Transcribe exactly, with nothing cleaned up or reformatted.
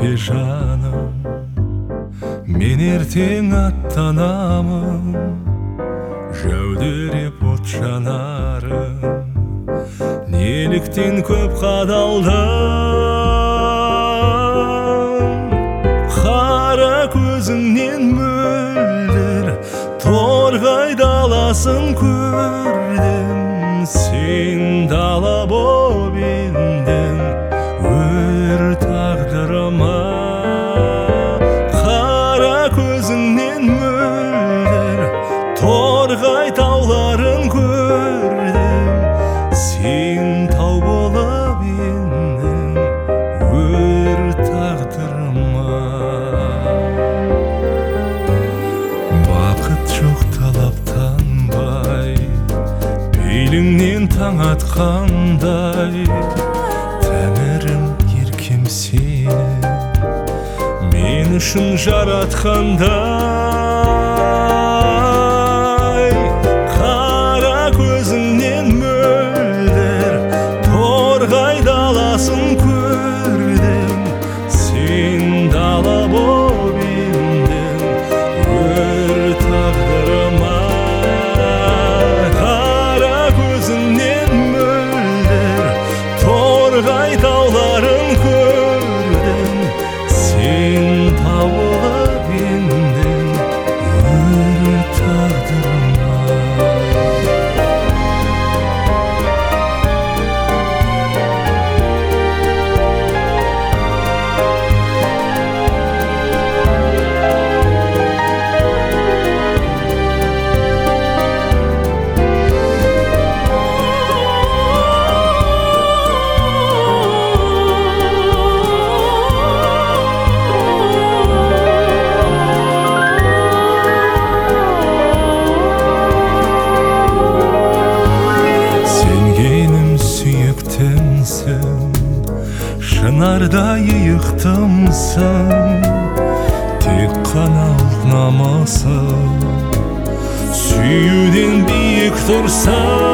кетпе жаным, мен ертең аттанамын, жәудіреп от жанарым, неліктен көп қадалдым. Қара көзіңнен мөлдір торғай даласын көрдім, сен дала боп ендің өр тағдырыма. Қара көзіңнен мөлдір торғай тауларын көрдім, сен тау болып ендің өр тағдырыма. Бақыт жоқ талаптанбай, беліңнен таң атқандай, тәңірім еркем сені мен үшін жаратқандай. Қара көзіңнен мөлдір торғай даласын көрдім, сен дала боп ендің өр тағдырыма. Қара көзіңнен мөлдір торғай тауларын көрдім, сен тауылып ендің өр тағдырыма. Шынардай иықтымсың, тек қана ұлт намысы, сүюден биік тұрсың.